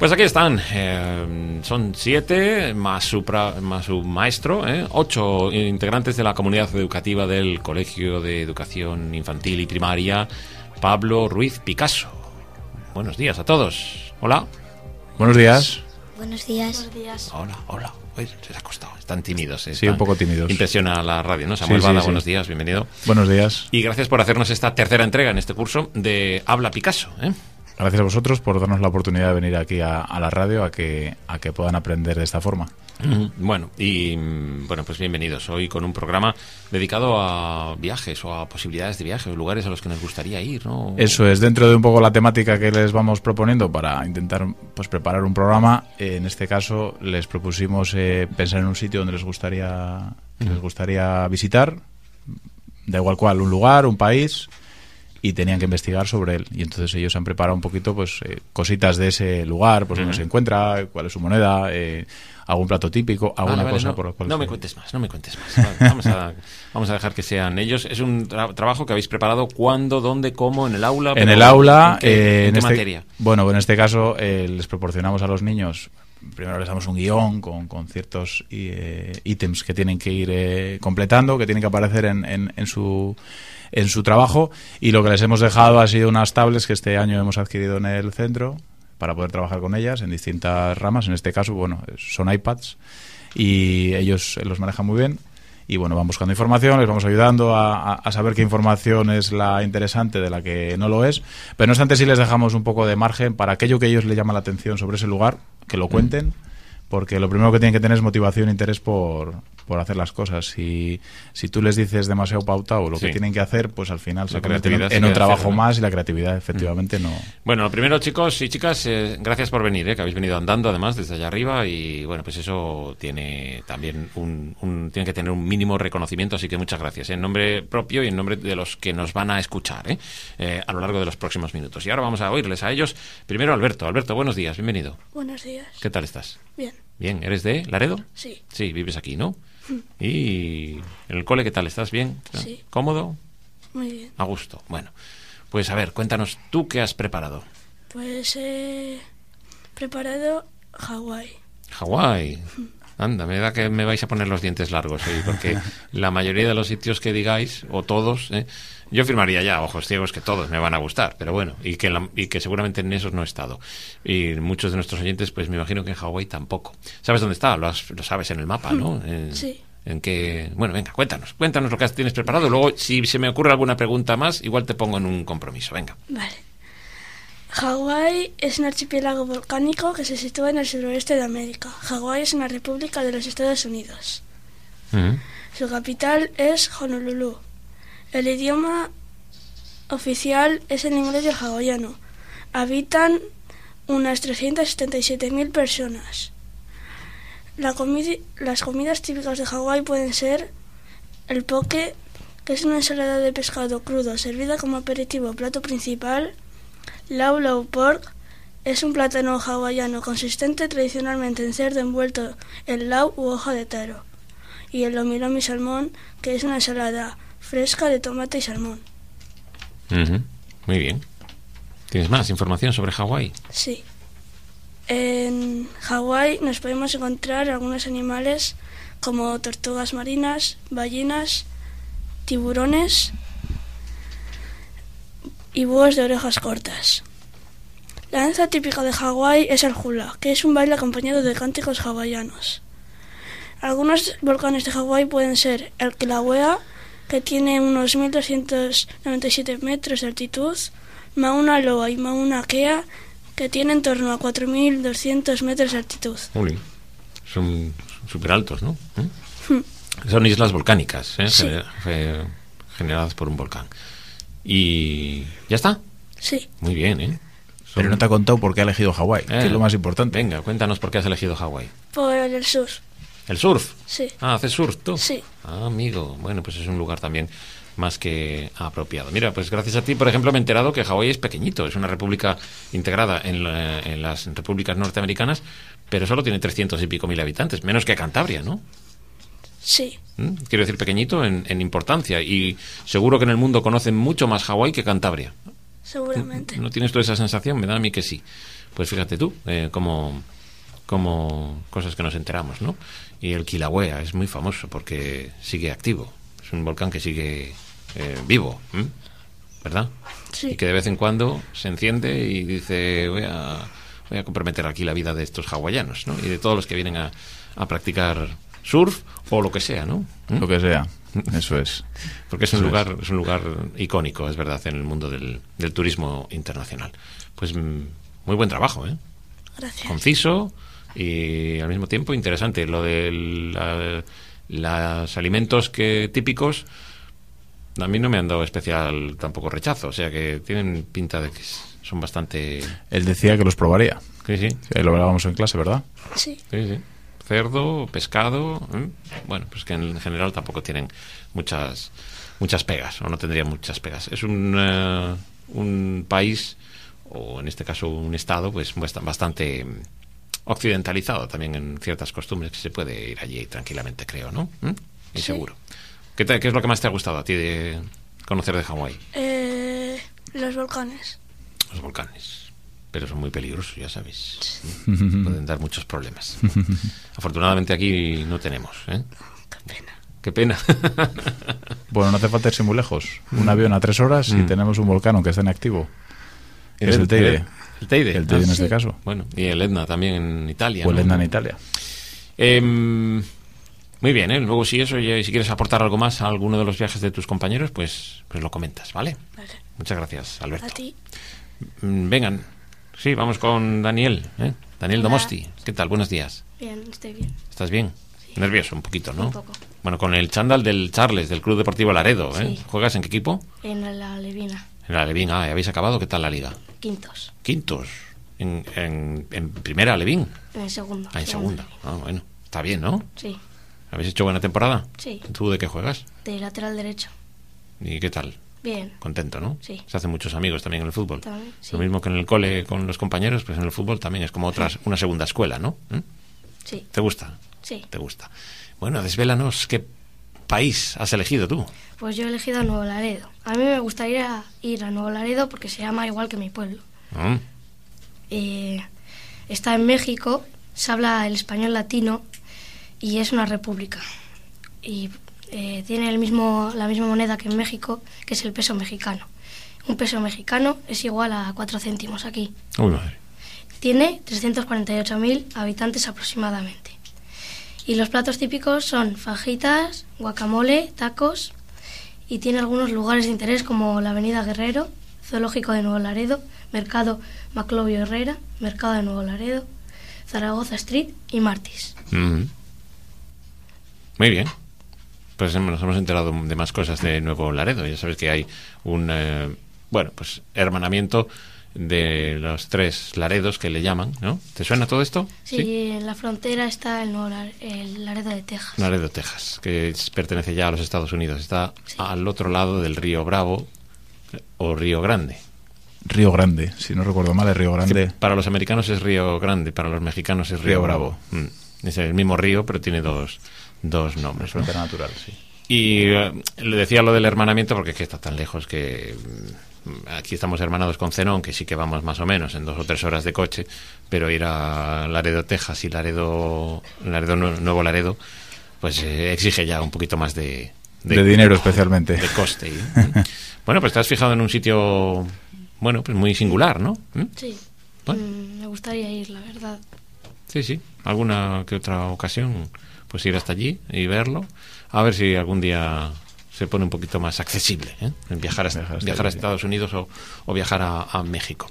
Pues aquí están, son 7 más su maestro, 8 integrantes de la comunidad educativa del Colegio de Educación Infantil y Primaria Pablo Ruiz Picasso. Buenos días a todos. Hola. Buenos días. Buenos días. Buenos días. Hola. Uy, se les ha costado. Están tímidos. Sí, un poco tímidos. Impresiona la radio, ¿no? Samuel Bada, buenos días, bienvenido. Buenos días. Y gracias por hacernos esta tercera entrega en este curso de Habla Picasso, Gracias a vosotros por darnos la oportunidad de venir aquí a la radio a que puedan aprender de esta forma. Bueno, pues bienvenidos. Hoy con un programa dedicado a viajes o a posibilidades de viaje o lugares a los que nos gustaría ir, ¿no? Eso es, dentro de un poco la temática que les vamos proponiendo para intentar preparar un programa. En este caso les propusimos pensar en un sitio donde les gustaría visitar, da igual cuál, un lugar, un país, y tenían que investigar sobre él. Y entonces ellos han preparado un poquito cositas de ese lugar, pues dónde se encuentra, cuál es su moneda, algún plato típico, alguna cosa por la cual... No me cuentes más. Vamos a dejar que sean ellos. Es un trabajo que habéis preparado ¿cuándo, dónde, cómo? ¿En el aula? En el aula. ¿En qué materia? Bueno, en este caso les proporcionamos a los niños... Primero les damos un guión con ciertos ítems que tienen que ir completando, que tienen que aparecer en su trabajo, y lo que les hemos dejado ha sido unas tablets que este año hemos adquirido en el centro para poder trabajar con ellas en distintas ramas. En este caso, son iPads y ellos los manejan muy bien. Y van buscando información, les vamos ayudando a saber qué información es la interesante de la que no lo es. Pero no obstante, sí les dejamos un poco de margen para aquello que a ellos les llama la atención sobre ese lugar, que lo cuenten, porque lo primero que tienen que tener es motivación e interés por hacer las cosas. Si tú les dices demasiado pautado lo que tienen que hacer, pues al final se convierte en un trabajo más, y la creatividad efectivamente no... Bueno, lo primero, chicos y chicas, gracias por venir, que habéis venido andando además desde allá arriba, y pues eso tiene también tiene que tener un mínimo reconocimiento, así que muchas gracias en nombre propio y en nombre de los que nos van a escuchar a lo largo de los próximos minutos. Y ahora vamos a oírles a ellos. Primero Alberto, buenos días, bienvenido. Buenos días. ¿Qué tal estás? Bien, ¿eres de Laredo? Sí. Sí, vives aquí, ¿no? ¿Y en el cole qué tal? ¿Estás bien? Sí. ¿Cómodo? Muy bien. A gusto. Bueno, pues a ver, cuéntanos tú qué has preparado. Pues he preparado Hawái. Hawái. Anda, me da que me vais a poner los dientes largos hoy, porque la mayoría de los sitios que digáis, o todos, yo firmaría ya, ojos ciegos, que todos me van a gustar, pero bueno, y que seguramente en esos no he estado. Y muchos de nuestros oyentes, pues me imagino que en Hawái tampoco. ¿Sabes dónde está? Lo sabes en el mapa, ¿no? Sí. En que, venga, cuéntanos lo que tienes preparado. Luego, si se me ocurre alguna pregunta más, igual te pongo en un compromiso. Venga. Vale. Hawái es un archipiélago volcánico que se sitúa en el suroeste de América. Hawái es una república de los Estados Unidos. Su capital es Honolulu. El idioma oficial es el inglés y el hawaiano. Habitan unas 377.000 personas. Las comidas típicas de Hawái pueden ser el poke, que es una ensalada de pescado crudo servida como aperitivo o plato principal. Lau lau pork es un plátano hawaiano consistente, tradicionalmente en cerdo envuelto en lau u hoja de taro. Y el lomi lomi salmón, que es una ensalada fresca de tomate y salmón. Muy bien. ¿Tienes más información sobre Hawái? Sí. En Hawái nos podemos encontrar algunos animales como tortugas marinas, ballenas, tiburones y búhos de orejas cortas. La danza típica de Hawái es el hula, que es un baile acompañado de cánticos hawaianos. Algunos volcanes de Hawái pueden ser el Kilauea, que tiene unos 1.297 metros de altitud, Mauna Loa y Mauna Kea, que tiene en torno a 4.200 metros de altitud. Uy, son súper altos, ¿no? Son islas volcánicas, Sí. Generadas por un volcán. ¿Y ya está? Sí. Muy bien, Pero no te ha contado por qué ha elegido Hawái, que es lo más importante. Venga, cuéntanos por qué has elegido Hawái. Por el surf. ¿El surf? Sí. Ah, ¿haces surf tú? Sí. Ah, amigo. Bueno, pues es un lugar también más que apropiado. Mira, pues gracias a ti, por ejemplo, me he enterado que Hawái es pequeñito. Es una república integrada en las repúblicas norteamericanas, pero solo tiene 300 y pico mil habitantes, menos que Cantabria, ¿no? Sí. Quiero decir, pequeñito en importancia. Y seguro que en el mundo conocen mucho más Hawái que Cantabria. Seguramente. ¿No tienes tú esa sensación? Me da a mí que sí. pues fíjate tú, como cosas que nos enteramos, ¿no? Y el Kilauea es muy famoso porque sigue activo. Es un volcán que sigue vivo, ¿verdad? Sí. Y que de vez en cuando se enciende y dice, voy a comprometer aquí la vida de estos hawaianos, ¿no? Y de todos los que vienen a practicar surf o lo que sea, ¿no? Lo que sea, eso es. Porque es un lugar icónico, es verdad, en el mundo del turismo internacional. Pues muy buen trabajo, ¿eh? Gracias. Conciso y al mismo tiempo interesante. Lo de los alimentos típicos a mí no me han dado especial tampoco rechazo, o sea que tienen pinta de que son bastante... Él decía que los probaría. Sí, sí. Sí, lo hablábamos en clase, ¿verdad? Sí. Sí, sí. Cerdo, pescado, bueno, pues que en general tampoco tienen muchas pegas, o no tendrían muchas pegas. Es un país, o en este caso un estado, pues bastante occidentalizado también en ciertas costumbres, que se puede ir allí tranquilamente, creo, ¿no? Y Sí. seguro. ¿Qué es lo que más te ha gustado a ti de conocer de Hawái? Los volcanes. Los volcanes. Pero son muy peligrosos, ya sabes. Pueden dar muchos problemas. Afortunadamente aquí no tenemos, ¿eh? Qué pena. Qué pena. Bueno, no hace falta irse muy lejos. Un avión a 3 horas y tenemos un volcán que está en activo. Que es el Teide. El Teide. El Teide en sí. este caso. Bueno, y el Etna también en Italia. O el ¿no? Etna en Italia. Muy bien, ¿eh? Luego si quieres aportar algo más a alguno de los viajes de tus compañeros, pues lo comentas, ¿vale? Vale. Muchas gracias, Alberto. A ti. Vengan. Sí, vamos con Daniel, ¿eh? Daniel Hola. Domosti. ¿Qué tal? Buenos días. Bien, estoy bien. ¿Estás bien? Nervioso un poquito, ¿no? Un poco. Bueno, con el chándal del Charles, del Club Deportivo Laredo, ¿eh? Sí. ¿Juegas en qué equipo? En la Levina, En la Levín. ¿Habéis acabado? ¿Qué tal la liga? quintos. Quintos. En primera Levín. En el segundo. En segunda. Bueno, está bien, ¿no? Sí, ¿Habéis hecho buena temporada? sí. ¿Tú de qué juegas? De lateral derecho. ¿Y qué tal? Bien. Contento, ¿no? Sí. Se hacen muchos amigos también en el fútbol. También, sí. Lo mismo que en el cole con los compañeros, pues en el fútbol también es como una segunda escuela, ¿no? Sí, ¿Te gusta? sí. ¿Te gusta? Bueno, desvélanos qué país has elegido tú. Pues yo he elegido a Nuevo Laredo. A mí me gustaría ir a Nuevo Laredo porque se llama igual que mi pueblo. ¿Mm? Está en México, se habla el español latino y es una república. Y tiene la misma moneda que en México, que es el peso mexicano. Un peso mexicano es igual a 4 céntimos aquí. Uy, madre. Tiene 348.000 habitantes aproximadamente. Y los platos típicos son fajitas, guacamole, tacos, y tiene algunos lugares de interés como la Avenida Guerrero, Zoológico de Nuevo Laredo, Mercado Maclovio Herrera, Mercado de Nuevo Laredo, Zaragoza Street y Martis. Mm. Muy bien. Pues nos hemos enterado de más cosas de Nuevo Laredo. Ya sabes que hay un hermanamiento de los 3 Laredos que le llaman, ¿no? ¿Te suena todo esto? Sí, en la frontera está el Laredo de Texas. Laredo, Texas, que pertenece ya a los Estados Unidos. Está al otro lado del río Bravo o Río Grande. Río Grande, si no recuerdo mal, es Río Grande. Que para los americanos es Río Grande, para los mexicanos es Río Bravo. Es el mismo río, pero tiene dos nombres, ¿no? Frontera natural, sí. Y le decía lo del hermanamiento porque es que está tan lejos que aquí estamos hermanados con Zenón, que sí que vamos más o menos en 2 o 3 horas de coche, pero ir a Laredo, Texas y Nuevo Laredo, pues exige ya un poquito más de dinero especialmente. de coste. Bueno, pues te has fijado en un sitio, bueno, pues muy singular, ¿no? Sí, Bueno. me gustaría ir, la verdad. Sí. Alguna que otra ocasión, pues ir hasta allí y verlo. A ver si algún día se pone un poquito más accesible, ¿eh? Viajar a Estados Unidos o viajar a México.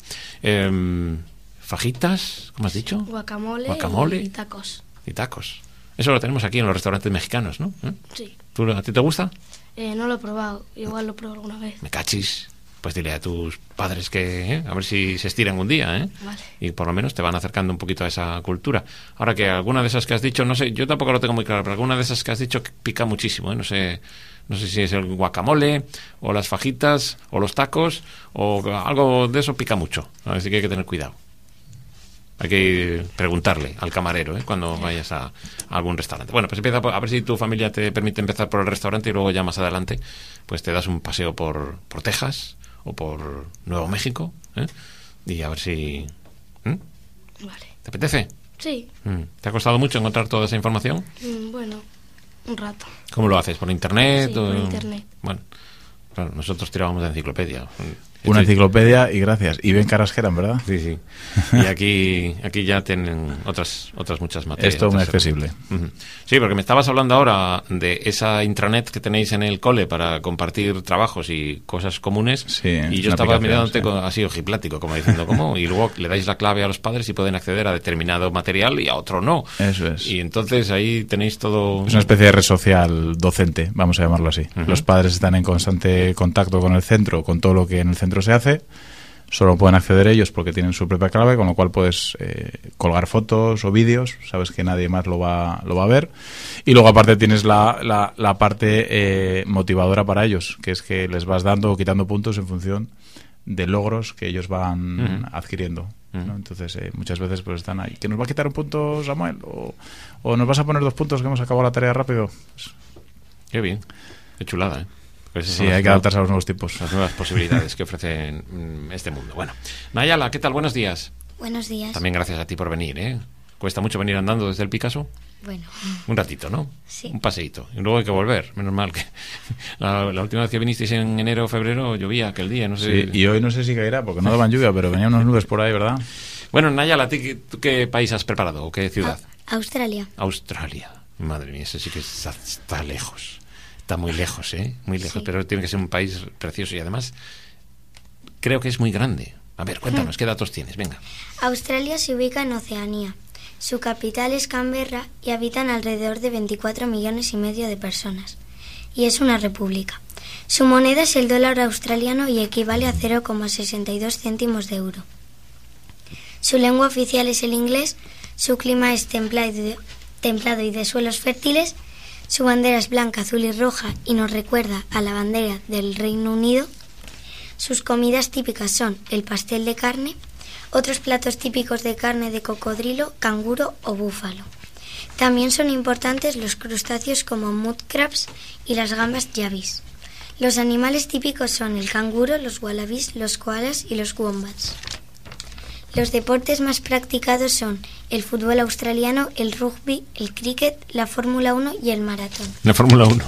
Fajitas, ¿cómo has dicho? Guacamole y tacos. Y tacos. Eso lo tenemos aquí en los restaurantes mexicanos, ¿no? Sí. ¿A ti te gusta? No lo he probado, igual lo pruebo alguna vez. Me cachis. Pues dile a tus padres que a ver si se estiran un día, ¿eh? Vale. Y por lo menos te van acercando un poquito a esa cultura. Ahora que alguna de esas que has dicho, no sé, yo tampoco lo tengo muy claro, pero alguna de esas que has dicho pica muchísimo, ¿eh? No sé si es el guacamole o las fajitas o los tacos o algo de eso pica mucho. Así que hay que tener cuidado. Hay que preguntarle al camarero, ¿eh? Cuando vayas a algún restaurante. Bueno, pues empieza a ver si tu familia te permite empezar por el restaurante y luego ya más adelante pues te das un paseo por Texas o por Nuevo México, ¿eh? Y a ver si Vale. ¿Te apetece? Sí. ¿Te ha costado mucho encontrar toda esa información? Bueno, un rato. ¿Cómo lo haces? ¿Por internet? Sí, por internet. Bueno, claro, nosotros tirábamos de enciclopedia. Una enciclopedia y gracias. Y bien caras que eran, ¿verdad? Sí, sí. Y aquí ya tienen otras muchas materias. Esto es muy accesible. Sí, porque me estabas hablando ahora de esa intranet que tenéis en el cole para compartir trabajos y cosas comunes. Sí, y yo estaba mirándote así ojiplático, como diciendo, ¿cómo? Y luego le dais la clave a los padres y pueden acceder a determinado material y a otro no. Eso es. Y entonces ahí tenéis todo... Es una especie de red social docente, vamos a llamarlo así. Los padres están en constante contacto con el centro, con todo lo que en el centro se hace. Solo pueden acceder ellos porque tienen su propia clave, con lo cual puedes colgar fotos o vídeos, sabes que nadie más lo va a ver. Y luego aparte tienes la parte motivadora para ellos, que es que les vas dando o quitando puntos en función de logros que ellos van adquiriendo, ¿no? Entonces muchas veces pues están ahí, ¿que nos va a quitar un punto Samuel? ¿O nos vas a poner 2 puntos que hemos acabado la tarea rápido? Pues, qué bien, qué chulada, ¿eh? Pues sí, hay que adaptarse a los nuevos tipos. Las nuevas posibilidades que ofrece este mundo. Bueno, Nayala, ¿qué tal? Buenos días. Buenos días. También gracias a ti por venir, ¿eh? ¿Cuesta mucho venir andando desde el Picasso? Bueno. Un ratito, ¿no? Sí. Un paseíto. Y luego hay que volver. Menos mal que la última vez que vinisteis en enero o febrero llovía aquel día, no sé. Sí, y hoy no sé si caerá porque no daban lluvia, pero venían unas nubes por ahí, ¿verdad? Bueno, Nayala, ¿tú qué país has preparado o qué ciudad? Australia. Australia. Madre mía, eso sí que está lejos. Está muy lejos, ¿eh? Muy lejos, Sí. pero tiene que ser un país precioso y además creo que es muy grande. A ver, cuéntanos, ¿qué datos tienes? Venga. Australia se ubica en Oceanía. Su capital es Canberra y habitan alrededor de 24 millones y medio de personas. Y es una república. Su moneda es el dólar australiano y equivale a 0,62 céntimos de euro. Su lengua oficial es el inglés. Su clima es templado y de suelos fértiles. Su bandera es blanca, azul y roja y nos recuerda a la bandera del Reino Unido. Sus comidas típicas son el pastel de carne, otros platos típicos de carne de cocodrilo, canguro o búfalo. También son importantes los crustáceos como mud crabs y las gambas yavis. Los animales típicos son el canguro, los wallabies, los koalas y los wombats. Los deportes más practicados son el fútbol australiano, el rugby, el cricket, la Fórmula 1 y el maratón. La Fórmula 1.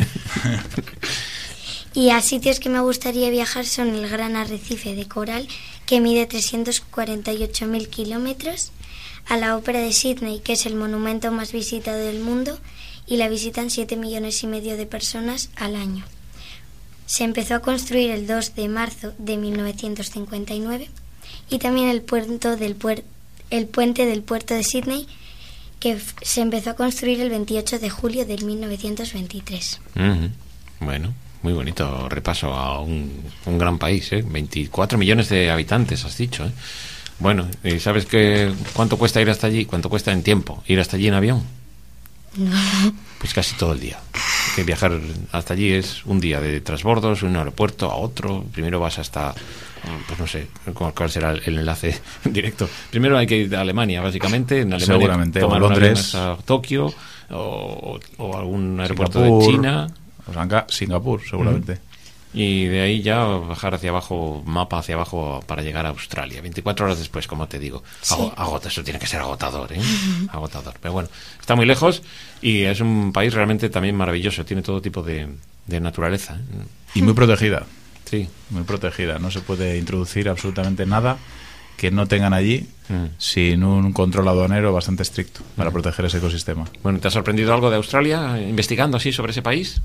Y a sitios que me gustaría viajar son el Gran Arrecife de Coral, que mide 348.000 kilómetros, a la Ópera de Sydney, que es el monumento más visitado del mundo, y la visitan 7,5 millones de personas al año. Se empezó a construir el 2 de marzo de 1959, y también el puente del puerto de Sydney, que se empezó a construir el 28 de julio de 1923. Bueno, muy bonito repaso a un gran país, ¿eh? 24 millones de habitantes, has dicho, ¿eh? Bueno, ¿y sabes cuánto cuesta ir hasta allí? ¿Cuánto cuesta en tiempo ir hasta allí en avión? No. Pues casi todo el día. Que viajar hasta allí es un día de transbordos, un aeropuerto a otro. Primero vas hasta, pues no sé cuál será el enlace directo. Primero hay que ir a Alemania, básicamente. En Alemania seguramente, tomar o un avión Londres, a Tokio o algún aeropuerto Singapur, de China. O Singapur, seguramente. Y de ahí ya bajar hacia abajo, mapa hacia abajo para llegar a Australia. 24 horas después, como te digo. Sí. Eso tiene que ser agotador, ¿eh? Agotador. Pero bueno, está muy lejos y es un país realmente también maravilloso. Tiene todo tipo de naturaleza, ¿eh? Y muy protegida. Sí. Muy protegida. No se puede introducir absolutamente nada que no tengan allí sin un control aduanero bastante estricto para proteger ese ecosistema. Bueno, ¿te ha sorprendido algo de Australia investigando así sobre ese país?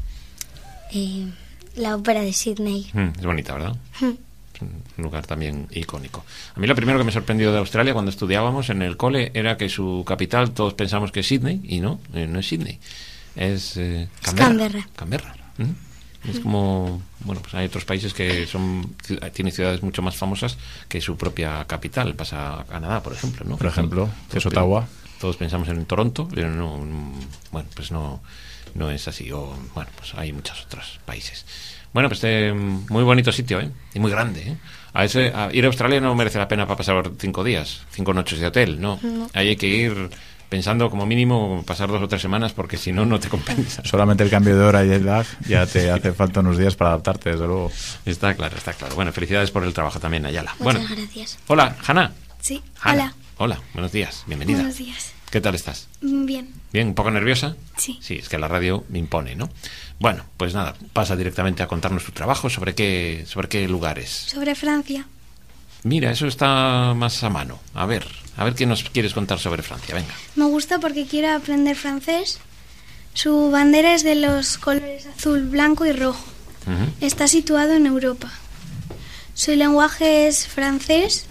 La Ópera de Sydney. Es bonita, ¿verdad? Es un lugar también icónico. A mí lo primero que me sorprendió de Australia cuando estudiábamos en el cole era que su capital todos pensamos que es Sydney y no es Sydney. Es Canberra. Canberra. Es como, bueno, pues hay otros países que tienen ciudades mucho más famosas que su propia capital. Pasa a Canadá, por ejemplo, ¿no? Por ejemplo, que es Ottawa. Todos pensamos en Toronto, pero no, bueno, pues no es así. O bueno, pues hay muchos otros países. Bueno, pues muy bonito sitio, ¿eh? Y muy grande, ¿eh? Ir a Australia no merece la pena para pasar 5 días, 5 noches de hotel, no. Ahí hay que ir pensando como mínimo pasar 2 o 3 semanas porque si no te compensa. Solamente el cambio de hora y el lag ya te hace falta unos días para adaptarte, desde luego. Está claro. Bueno, felicidades por el trabajo también, Nayala. Muchas gracias. Hola, Hanna. Sí, Hanna. hola. Hola, buenos días, bienvenida. Buenos días. ¿Qué tal estás? Bien. ¿Bien? ¿Un poco nerviosa? Sí. Sí, es que la radio me impone, ¿no? Bueno, pues nada, pasa directamente a contarnos tu trabajo, sobre qué lugares. Sobre Francia. Mira, eso está más a mano. A ver qué nos quieres contar sobre Francia, venga. Me gusta porque quiero aprender francés. Su bandera es de los colores azul, blanco y rojo. Ujú. Está situado en Europa. Su lenguaje es francés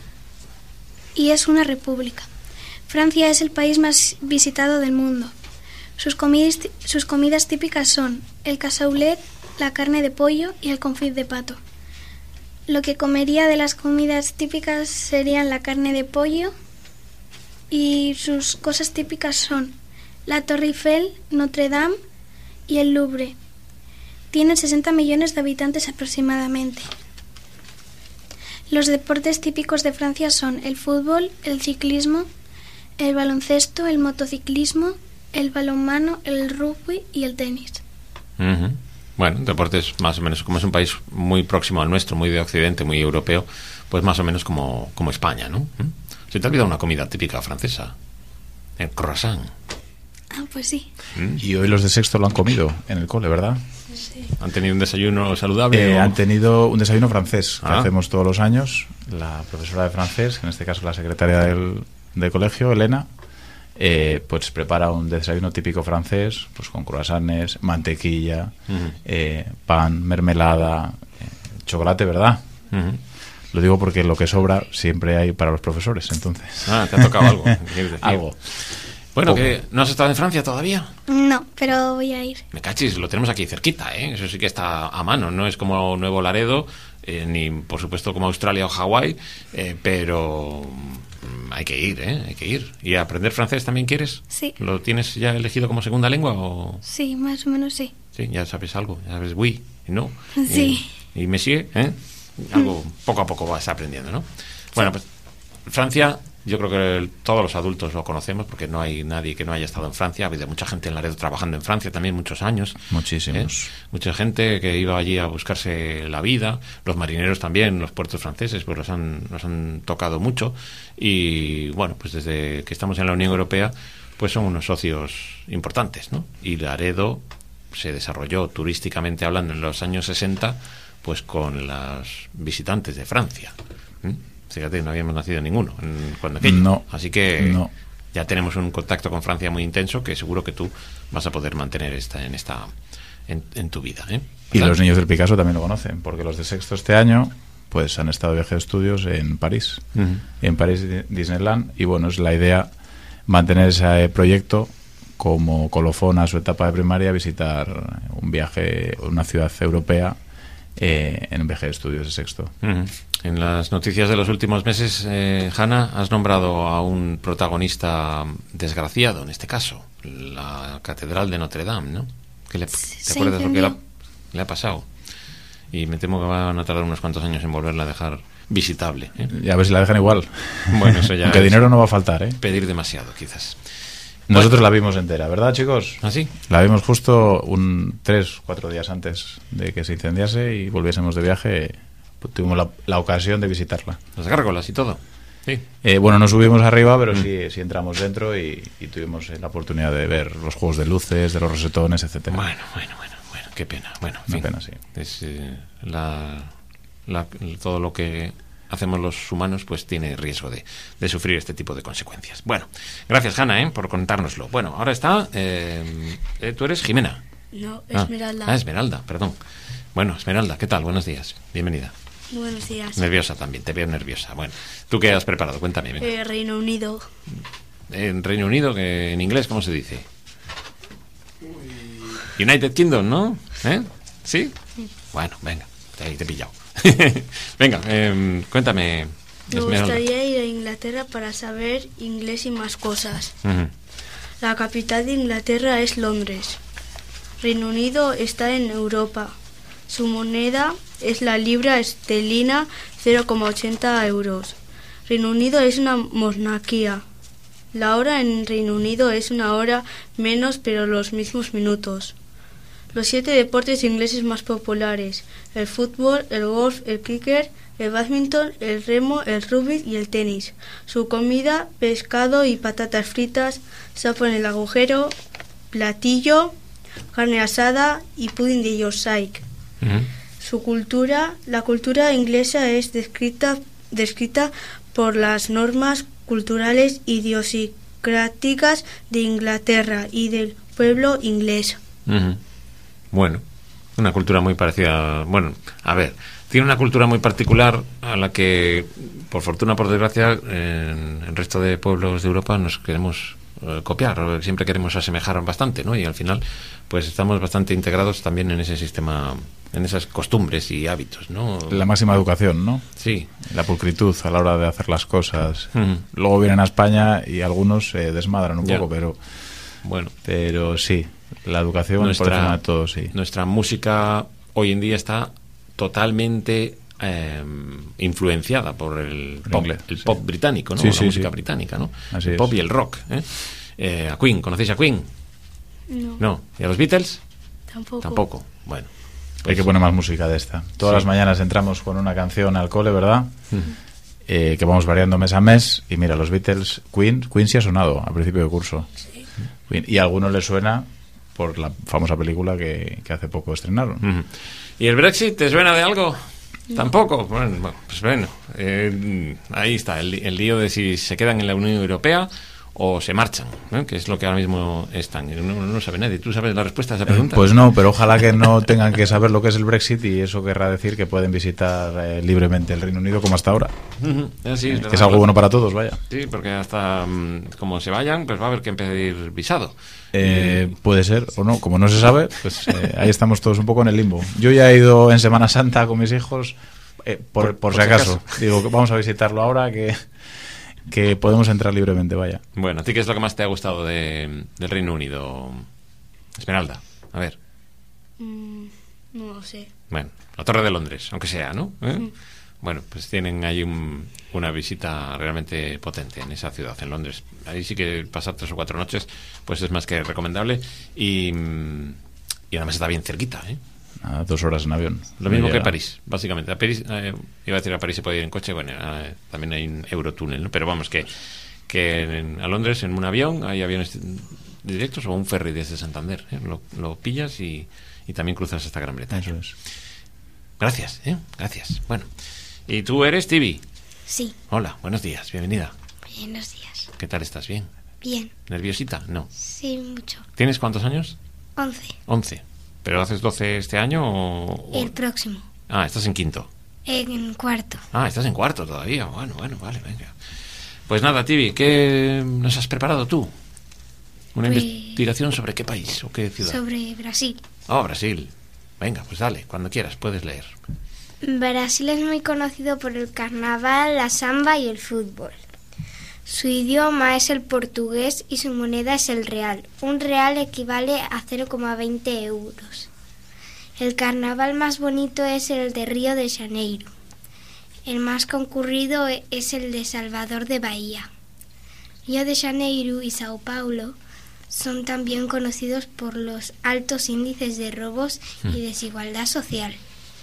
y es una república. Francia es el país más visitado del mundo. Sus comidas típicas son el cassoulet, la carne de pollo y el confit de pato. Lo que comería de las comidas típicas serían la carne de pollo y sus cosas típicas son la Torre Eiffel, Notre Dame y el Louvre. Tienen 60 millones de habitantes aproximadamente. Los deportes típicos de Francia son el fútbol, el ciclismo, el baloncesto, el motociclismo, el balonmano, el rugby y el tenis. Ujú. Bueno, deportes más o menos, como es un país muy próximo al nuestro, muy de Occidente, muy europeo, pues más o menos como España, ¿no? ¿Se te ha olvidado una comida típica francesa? El croissant. Ah, pues sí. Y hoy los de sexto lo han comido en el cole, ¿verdad? ¿Han tenido un desayuno saludable? Han tenido un desayuno francés que Ah. hacemos todos los años. La profesora de francés, en este caso la secretaria del colegio, Elena, pues prepara un desayuno típico francés, pues con croissants, mantequilla, pan, mermelada, chocolate, ¿verdad? Ujú. Lo digo porque lo que sobra siempre hay para los profesores, entonces. Ah, te ha tocado algo. ¿Quieres decir? Algo. Bueno, Poco. que ¿no has estado en Francia todavía? No, pero voy a ir. Me cachis, lo tenemos aquí cerquita, ¿eh? Eso sí que está a mano, no es como Nuevo Laredo, ni por supuesto como Australia o Hawái, pero hay que ir, ¿eh? Hay que ir. ¿Y aprender francés también quieres? Sí. ¿Lo tienes ya elegido como segunda lengua o...? Sí, más o menos sí. Sí, ya sabes algo, ya sabes oui y no. Sí. Y monsieur, ¿eh? Algo poco a poco vas aprendiendo, ¿no? Bueno, pues Francia, yo creo que todos los adultos lo conocemos porque no hay nadie que no haya estado en Francia. Ha habido mucha gente en Laredo trabajando en Francia también muchos años. Muchísimos. Mucha gente que iba allí a buscarse la vida. Los marineros también, los puertos franceses, pues nos han tocado mucho. Y bueno, pues desde que estamos en la Unión Europea, pues son unos socios importantes, ¿no? Y Laredo se desarrolló turísticamente hablando en los años 60, pues con los visitantes de Francia. Fíjate, no habíamos nacido ninguno cuando aquello. No. Así que No. ya tenemos un contacto con Francia muy intenso que seguro que tú vas a poder mantener en tu vida, ¿eh? Y ¿Verdad? los niños del Picasso también lo conocen, porque los de sexto este año pues han estado de viaje de estudios en París, Ujú. en París Disneyland, y bueno, es la idea mantener ese proyecto como colofón a su etapa de primaria, visitar un viaje, una ciudad europea en un viaje de estudios de sexto. Ujú. En las noticias de los últimos meses, Hanna, has nombrado a un protagonista desgraciado, en este caso, la Catedral de Notre Dame, ¿no? ¿Te Se acuerdas lo que incendió. le ha pasado? Y me temo que van a tardar unos cuantos años en volverla a dejar visitable, ¿eh? Y a ver si la dejan igual. Bueno, eso ya Aunque es dinero no va a faltar, ¿eh? pedir demasiado, quizás. Nosotros la vimos entera, ¿verdad, chicos? ¿Ah, sí? La vimos justo 3-4 días antes de que se incendiase y volviésemos de viaje. Pues tuvimos la ocasión de visitarla. Las gárgolas y todo. Sí. Bueno, no subimos arriba, pero sí entramos dentro y tuvimos la oportunidad de ver los juegos de luces, de los rosetones, etcétera. Bueno, qué pena. Bueno, en Una fin. pena, sí. Es, todo lo que hacemos los humanos pues tiene riesgo de sufrir este tipo de consecuencias. Bueno, gracias, Hanna, por contárnoslo. Bueno, ahora está... ¿tú eres Jimena? No, Ah. Esmeralda. Esmeralda, perdón. Bueno, Esmeralda, ¿qué tal? Buenos días. Bienvenida. Buenos días. Nerviosa también, te veo nerviosa. Bueno, ¿tú qué has preparado? Cuéntame. Venga. Reino Unido. En Reino Unido, que en inglés, ¿cómo se dice? United Kingdom, ¿no? ¿Eh? ¿Sí? Bueno, venga, ahí te he pillado. Venga, cuéntame, Me Esmeralda. gustaría ir a Inglaterra para saber inglés y más cosas. Ujú. La capital de Inglaterra es Londres. Reino Unido está en Europa. Su moneda es la libra esterlina, 0,80 euros. Reino Unido es una monarquía. La hora en Reino Unido es una hora menos, pero los mismos minutos. Los 7 deportes ingleses más populares: el fútbol, el golf, el cricket, el bádminton, el remo, el rugby y el tenis. Su comida, pescado y patatas fritas, sapo en el agujero, platillo, carne asada y pudding de Yorkshire. Su cultura, la cultura inglesa es descrita por las normas culturales idiosincráticas de Inglaterra y del pueblo inglés. Bueno, una cultura muy parecida. Bueno, a ver, tiene una cultura muy particular a la que, por fortuna o por desgracia, en el resto de pueblos de Europa nos queremos copiar, o siempre queremos asemejar bastante, ¿no? Y al final, pues estamos bastante integrados también en ese sistema, en esas costumbres y hábitos, ¿no? La máxima educación, ¿no? Sí. La pulcritud a la hora de hacer las cosas. Luego vienen a España y algunos se desmadran un poco, pero bueno, pero sí, la educación por encima de todo, sí. Nuestra música hoy en día está totalmente influenciada por el pop británico, ¿no? Sí, la música británica, ¿no? Así el pop y el rock, a Queen, ¿conocéis a Queen? No. ¿Y a los Beatles? Tampoco. Bueno, hay que poner más música de esta. Todas las mañanas entramos con una canción al cole, ¿verdad? Que vamos variando mes a mes. Y mira, los Beatles, Queen sí ha sonado al principio de curso. Sí. Queen, y a algunos les suena por la famosa película que hace poco estrenaron. ¿Y el Brexit te suena de algo? Tampoco. Bueno, pues bueno, ahí está el lío de si se quedan en la Unión Europea o se marchan, ¿no? Que es lo que ahora mismo están. No sabe nadie. ¿Tú sabes la respuesta a esa pregunta? Pues no, pero ojalá que no tengan que saber lo que es el Brexit, y eso querrá decir que pueden visitar libremente el Reino Unido como hasta ahora. Sí, que es algo bueno para todos, vaya. Sí, porque hasta como se vayan, pues va a haber que pedir visado. Puede ser o no, como no se sabe, pues ahí estamos todos un poco en el limbo. Yo ya he ido en Semana Santa con mis hijos, por si acaso. Digo, que vamos a visitarlo ahora, que podemos entrar libremente, vaya. Bueno, ¿a ti qué es lo que más te ha gustado del Reino Unido, Esmeralda? A ver. No lo sé. Bueno, la Torre de Londres, aunque sea, ¿no? Bueno, pues tienen ahí una visita realmente potente en esa ciudad, en Londres. Ahí sí que pasar 3 o 4 noches, pues es más que recomendable. Y además está bien cerquita, ¿eh? A 2 horas en avión. Lo mismo que París, básicamente. A París, iba a decir, a París se puede ir en coche, bueno, también hay un Eurotúnel, ¿no? Pero vamos, que a Londres en un avión hay aviones directos o un ferry desde Santander, ¿eh? Lo pillas y también cruzas hasta Gran Bretaña. Eso es. Gracias, gracias. Bueno, ¿y tú eres Tibi? Sí. Hola, buenos días, bienvenida. Buenos días. ¿Qué tal estás? ¿Bien? Bien. ¿Nerviosita? No. Sí, mucho. ¿Tienes cuántos años? 11. 11. ¿Pero haces 12 este año o...? El próximo. Ah, estás en quinto. En cuarto. Ah, estás en cuarto todavía. Bueno, vale, venga. Pues nada, Tibi, ¿qué nos has preparado tú? ¿Una investigación sobre qué país o qué ciudad? Sobre Brasil. Oh, Brasil. Venga, pues dale, cuando quieras, puedes leer. Brasil es muy conocido por el carnaval, la samba y el fútbol. Su idioma es el portugués y su moneda es el real. Un real equivale a 0,20 euros. El carnaval más bonito es el de Río de Janeiro. El más concurrido es el de Salvador de Bahía. Río de Janeiro y Sao Paulo son también conocidos por los altos índices de robos y desigualdad social.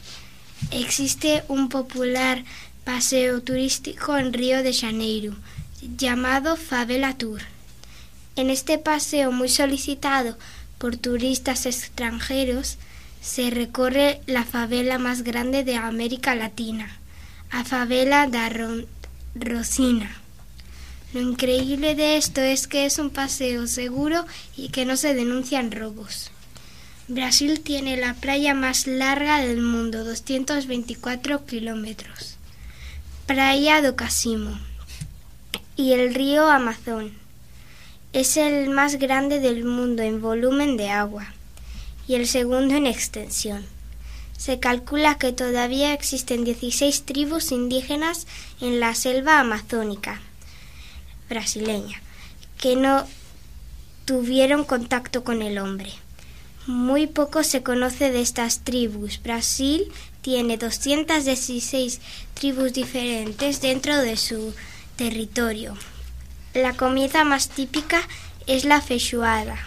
Existe un popular paseo turístico en Río de Janeiro, llamado Favela Tour. En este paseo, muy solicitado por turistas extranjeros, se recorre la favela más grande de América Latina, a Favela da Rosina. Lo increíble de esto es que es un paseo seguro y que no se denuncian robos. Brasil tiene la playa más larga del mundo, 224 kilómetros. Praia do Cassino. Y el río Amazon. Es el más grande del mundo en volumen de agua y el segundo en extensión. Se calcula que todavía existen 16 tribus indígenas en la selva amazónica brasileña que no tuvieron contacto con el hombre. Muy poco se conoce de estas tribus. Brasil tiene 216 tribus diferentes dentro de su territorio. La comida más típica es la feijoada,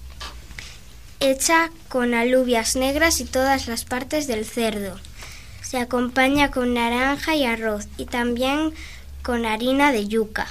hecha con alubias negras y todas las partes del cerdo. Se acompaña con naranja y arroz y también con harina de yuca.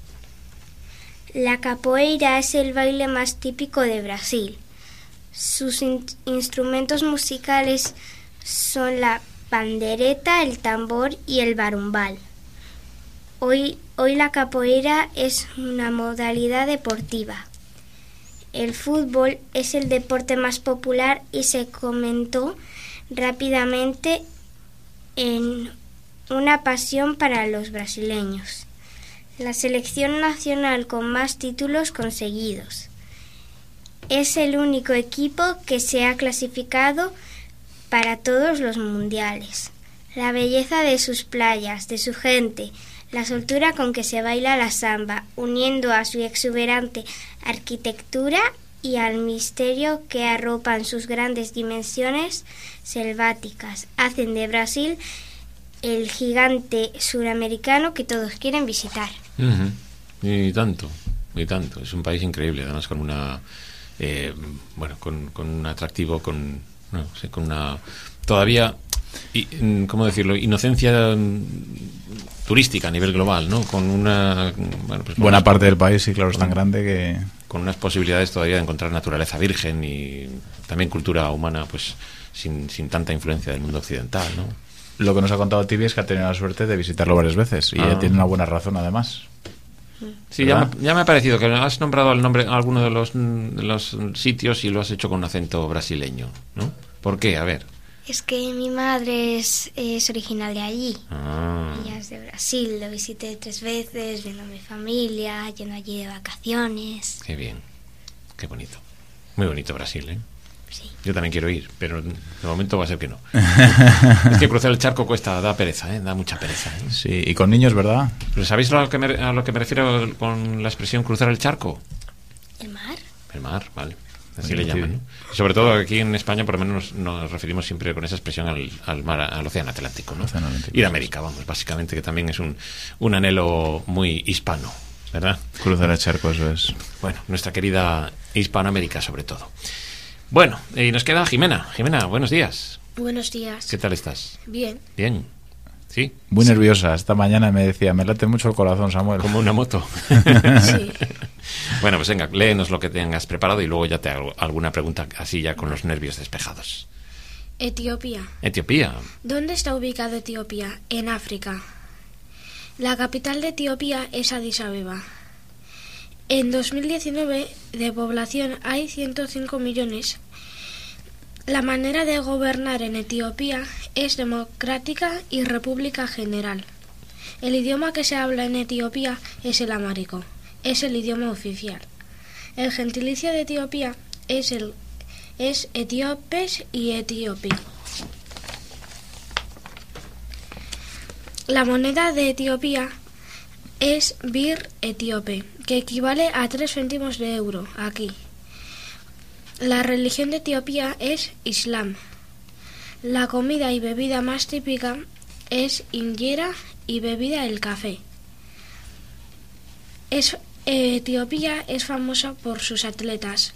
La capoeira es el baile más típico de Brasil. Sus instrumentos musicales son la pandereta, el tambor y el barumbal. Hoy la capoeira es una modalidad deportiva. El fútbol es el deporte más popular y se comentó rápidamente en una pasión para los brasileños. La selección nacional con más títulos conseguidos. Es el único equipo que se ha clasificado para todos los mundiales. La belleza de sus playas, de su gente, la soltura con que se baila la samba, uniendo a su exuberante arquitectura y al misterio que arropan sus grandes dimensiones selváticas, hacen de Brasil el gigante suramericano que todos quieren visitar. Y tanto. Es un país increíble, además con una con un atractivo, con una todavía, ¿cómo decirlo?, inocencia turística a nivel global, ¿no? Con una buena parte del país, sí, claro, es tan grande que con unas posibilidades todavía de encontrar naturaleza virgen y también cultura humana, pues sin tanta influencia del mundo occidental, ¿no? Lo que nos ha contado Tibi es que ha tenido la suerte de visitarlo varias veces y ella tiene una buena razón, además. Sí, ya me ha parecido que has nombrado alguno de los sitios y lo has hecho con un acento brasileño, ¿no? ¿Por qué? A ver. Es que mi madre es original de allí. Ella es de Brasil, lo visité 3 veces, viendo a mi familia, yendo allí de vacaciones. Qué bien, qué bonito. Muy bonito Brasil, ¿eh? Sí. Yo también quiero ir, pero de momento va a ser que no. Es que cruzar el charco da pereza, da mucha pereza, ¿eh? Sí, y con niños, ¿verdad? ¿Pero sabéis a lo que me refiero con la expresión cruzar el charco? ¿El mar? El mar, vale. Así le llaman, ¿no? Y sobre todo aquí en España, por lo menos, nos referimos siempre con esa expresión al mar, al océano Atlántico, ¿no? Y de América, vamos, básicamente, que también es un anhelo muy hispano, ¿verdad? Cruzar el charco, eso es. Bueno, nuestra querida Hispanoamérica, sobre todo. Bueno, y nos queda Jimena. Jimena, buenos días. Buenos días. ¿Qué tal estás? Bien. Bien. ¿Sí? Muy nerviosa. Esta mañana me decía, me late mucho el corazón, Samuel. Como una moto. Sí. Bueno, pues venga, léenos lo que tengas preparado y luego ya te hago alguna pregunta así ya con los nervios despejados. Etiopía. Etiopía. ¿Dónde está ubicado Etiopía? En África. La capital de Etiopía es Addis Abeba. En 2019 de población hay 105 millones. La manera de gobernar en Etiopía es democrática y república general. El idioma que se habla en Etiopía es el amárico. Es el idioma oficial. El gentilicio de Etiopía es etíopes y etíope. La moneda de Etiopía es bir etíope, que equivale a 3 céntimos de euro aquí. La religión de Etiopía es Islam. La comida y bebida más típica es injera y bebida el café. Etiopía es famosa por sus atletas,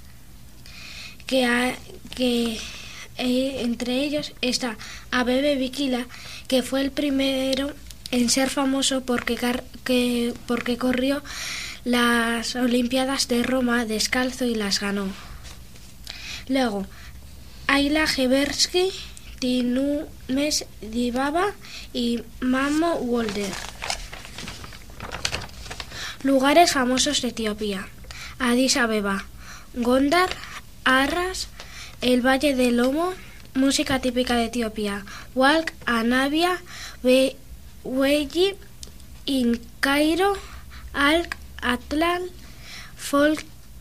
entre ellos está Abebe Bikila, que fue el primero en ser famoso porque corrió las Olimpiadas de Roma descalzo y las ganó. Luego, Ayla Gebersky, Tinumes Dibaba y Mamo Wolder. Lugares famosos de Etiopía: Addis Abeba, Gondar, Arras, el Valle del Omo. Música típica de Etiopía: Walk, Anabia, Weyi, In Cairo, Alk, Atlan, Folk,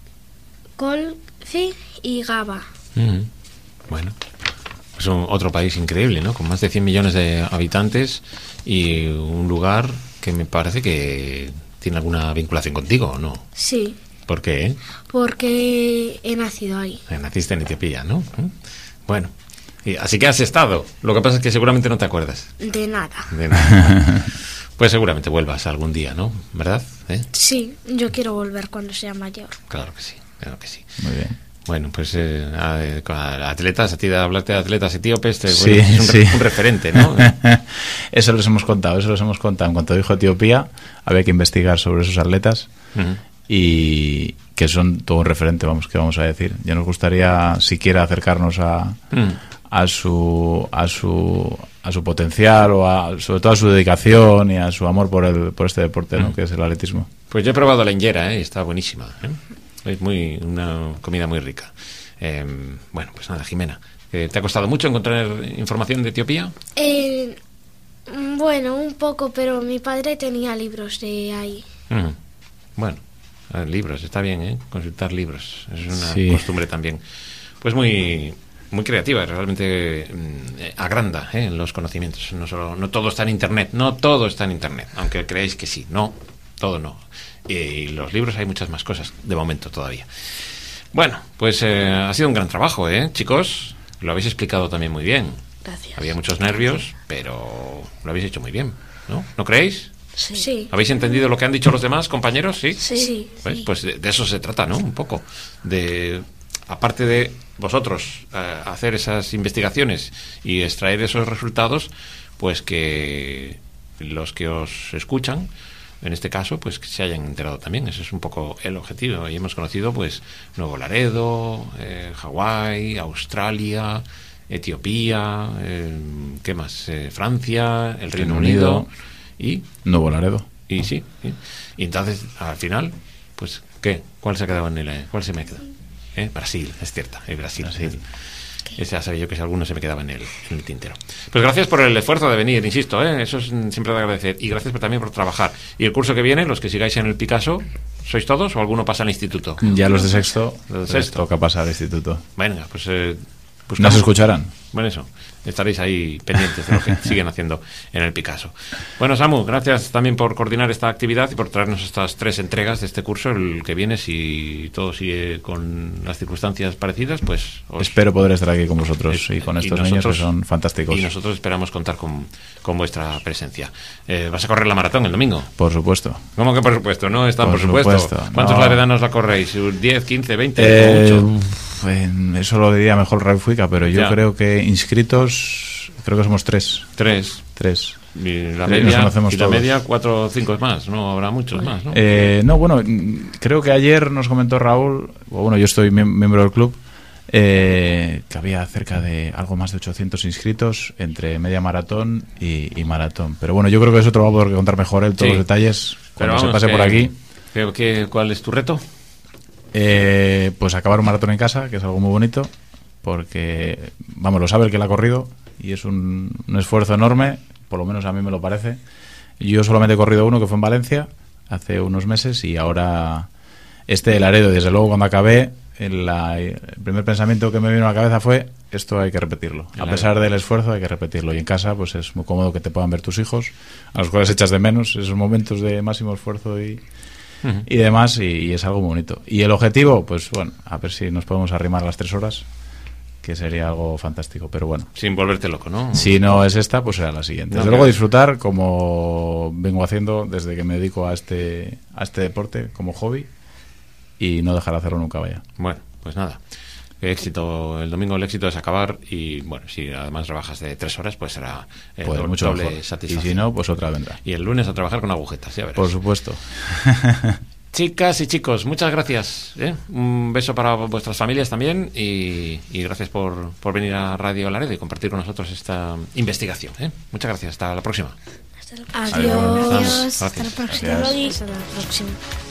Kolfi y Gaba. Bueno, es otro país increíble, ¿no? Con más de 100 millones de habitantes y un lugar que me parece que tiene alguna vinculación contigo, ¿o no? Sí. ¿Por qué? Porque he nacido ahí. Naciste en Etiopía, ¿no? Bueno, así que has estado. Lo que pasa es que seguramente no te acuerdas. De nada. De nada. Pues seguramente vuelvas algún día, ¿no? ¿Verdad? Sí, yo quiero volver cuando sea mayor. Claro que sí, claro que sí. Muy bien. Bueno, pues atletas, a ti de hablarte de atletas etíopes, Sí, es sí. un referente, ¿no? Eso les hemos contado. En cuanto dijo Etiopía, había que investigar sobre esos atletas y que son todo un referente, ¿qué vamos a decir? Ya nos gustaría siquiera acercarnos a su potencial o sobre todo a su dedicación y a su amor por este deporte, ¿no? Que es el atletismo. Pues yo he probado la injera, está buenísima, ¿eh? Es una comida muy rica. Bueno, pues nada, Jimena, ¿te ha costado mucho encontrar información de Etiopía? Bueno, un poco, pero mi padre tenía libros de ahí. Bueno, libros, está bien, ¿eh? Consultar libros, es una costumbre también. Pues muy creativa, realmente agranda los conocimientos. No todo está en Internet, aunque creáis que sí, no, todo no. Y los libros hay muchas más cosas, de momento todavía. Bueno, pues ha sido un gran trabajo, chicos, lo habéis explicado también muy bien. Gracias. Había muchos nervios, pero lo habéis hecho muy bien, ¿no? ¿No creéis? Sí. ¿Habéis entendido lo que han dicho los demás compañeros? Sí. Sí. Pues de eso se trata, ¿no? Un poco. Aparte de vosotros hacer esas investigaciones y extraer esos resultados, pues que los que os escuchan, en este caso, pues que se hayan enterado también. Ese es un poco el objetivo. Y hemos conocido, pues, Nuevo Laredo, Hawái, Australia, Etiopía, ¿qué más? Francia, el Reino Unido y Nuevo Laredo. Y sí. Y entonces, al final, pues, ¿qué? ¿Cuál se ha quedado en el? ¿Cuál se me queda? Brasil, es cierto, Brasil. Ya sabía yo que si alguno se me quedaba en el tintero. Pues gracias por el esfuerzo de venir, insisto, eso es siempre de agradecer. Y gracias también por trabajar. Y el curso que viene, los que sigáis en el Picasso, ¿sois todos o alguno pasa al instituto? Ya los de sexto, les toca pasar al instituto. Venga, pues nos escucharán. Bueno, eso, estaréis ahí pendientes de lo que siguen haciendo en el Picasso. Bueno, Samu, gracias también por coordinar esta actividad y por traernos estas 3 entregas de este curso. El que viene, si todo sigue con las circunstancias parecidas, pues espero poder estar aquí con vosotros y con estos niños que son fantásticos. Y nosotros esperamos contar con vuestra presencia. ¿Vas a correr la maratón el domingo? Por supuesto. ¿Cómo que por supuesto? No están por supuesto. ¿Cuántos laredanos la corréis? ¿10, 15, 20? Eso lo diría mejor Raúl Fuica, pero yo creo que inscritos, creo que somos 3. 3. Y la media 4 o 5 más, no habrá muchos más, ¿no? Bueno, creo que ayer nos comentó Raúl, yo estoy miembro del club, que había cerca de algo más de 800 inscritos entre media maratón y maratón. Pero bueno, yo creo que eso te lo va a poder contar mejor él, todos los detalles, cuando se pase por aquí. ¿Cuál es tu reto? Pues acabar un maratón en casa, que es algo muy bonito, porque, lo sabe el que la ha corrido y es un esfuerzo enorme, por lo menos a mí me lo parece. Yo solamente he corrido uno, que fue en Valencia, hace unos meses, y ahora de Laredo, desde luego cuando acabé, el primer pensamiento que me vino a la cabeza fue: esto hay que repetirlo. A pesar del esfuerzo hay que repetirlo. Y en casa pues es muy cómodo que te puedan ver tus hijos, a los cuales echas de menos esos momentos de máximo esfuerzo y demás, y es algo muy bonito. Y el objetivo, pues a ver si nos podemos arrimar las 3 horas, que sería algo fantástico, pero bueno. Sin volverte loco, ¿no? Si no es esta, pues será la siguiente. Desde luego disfrutar, como vengo haciendo desde que me dedico a este deporte como hobby, y no dejar de hacerlo nunca, vaya. Bueno, pues nada. Éxito. El domingo el éxito es acabar, y si además trabajas de 3 horas, pues será mucho doble mejor. satisfacción. Y si no, pues otra vendrá. Y el lunes a trabajar con agujetas, ya verás. Por supuesto. Chicas y chicos, muchas gracias. Un beso para vuestras familias también, y gracias por venir a Radio Laredo y compartir con nosotros esta investigación. Muchas gracias. Hasta la próxima. Adiós. Hasta la próxima. Hasta la próxima.